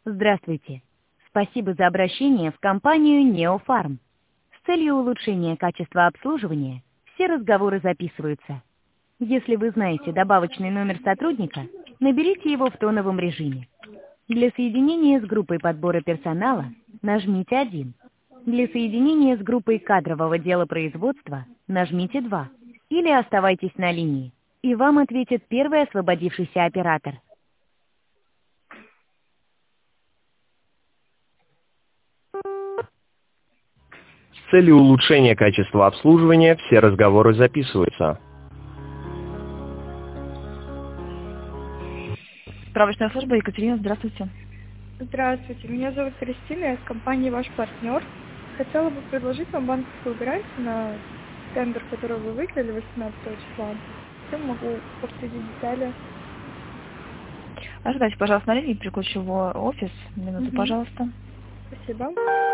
Здравствуйте. Спасибо за обращение в компанию Неофарм. С целью улучшения качества обслуживания все разговоры записываются. Если вы знаете добавочный номер сотрудника, наберите его в тоновом режиме. Для соединения с группой подбора персонала нажмите 1. Для соединения с группой кадрового дела производства нажмите 2. Или оставайтесь на линии, и вам ответит первый освободившийся оператор. С целью улучшения качества обслуживания все разговоры записываются. Справочная служба, Екатерина, здравствуйте. Здравствуйте, меня зовут Кристина, я из компании «Ваш партнер». Хотела бы предложить вам банковскую гарантию на тендер, который вы выиграли 18 числа. Я могу обсудить детали. Ожидайте, пожалуйста, на линии, переключу в офис. Минуту, пожалуйста. Спасибо.